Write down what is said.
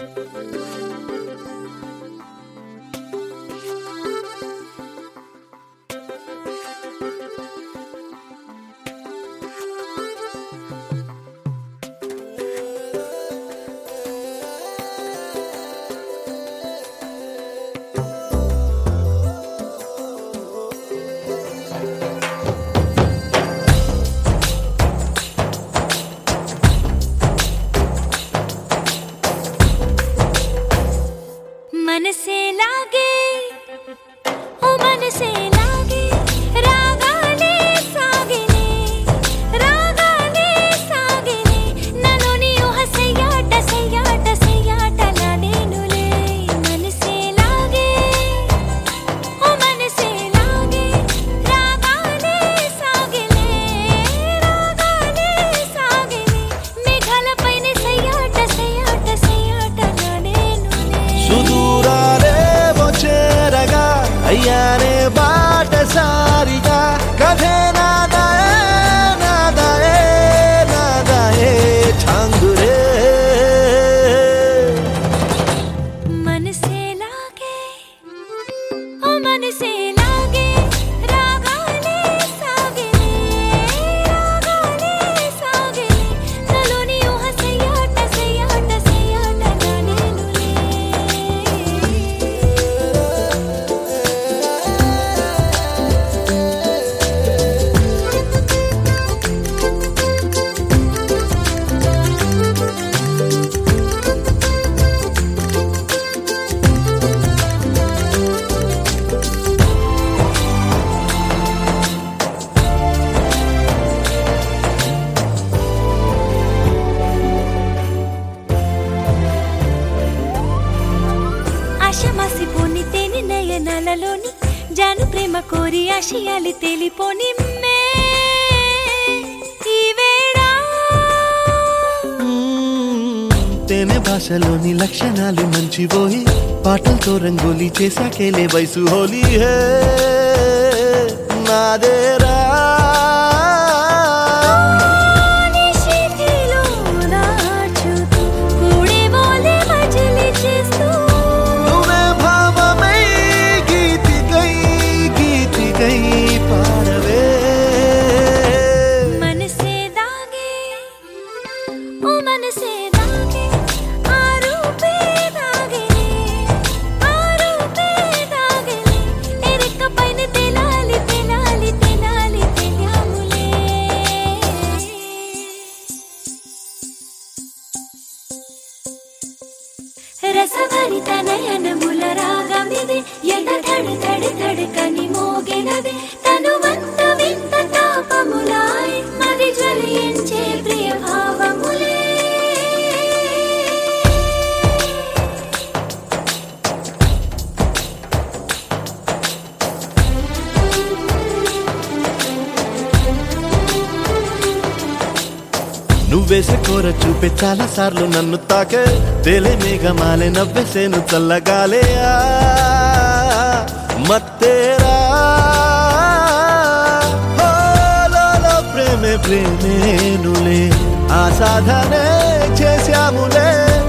मनसे लागे ओ मनसे लागे रागाले सागिने ननोनी ऊह सैयाट लानेनुले मनसे लागे ओ मनसे लागे रागाले सागिने मेघाल पैने सैयाट लानेनुले సుదూరాలే వచ్చేరగా అయ్యానే బాటసారిగా కథే నాదాయే ఛాంగురే मनसे लागे ओ मनसे लागे रागाले सागिने नलोनी ऊह सैयाट लानेनुले ఆశమాసిపోని తేని నయనాలలోని జాను ప్రేమ కోరి ఆశయాలు తేలిపోని మే ఈ వేళ తేనె భాషలోని లక్షణాలు మంచిపోయి పాటలతో రంగోలి చేశాకేలే వయసు హోలీ హే నాదేరా నిశితిలో దాచుతూ కూడే బోలే మజిలీ చేస్తూ నువ్వే భావమై గీతికై పాడవే मनसे दागे ओ मनसे दागे आरूपे दागे एरिक पैन तेलाली तेलामुले రసభరిత నయనముల రాగమిది ఎద తడి మోగినది తనువంత వింత తాపములాయ్ మది జ్వలించే ప్రియ భావములే నువ్వేసే కోర చూపే చాలా సార్లు నన్ను తాకే తేలే మేఘమాలే నవ్వేసేను చల్లగాలే మత్తేరా హోలో ప్రేమే ప్రేమేనులే ఆ సాధనే చేశాములే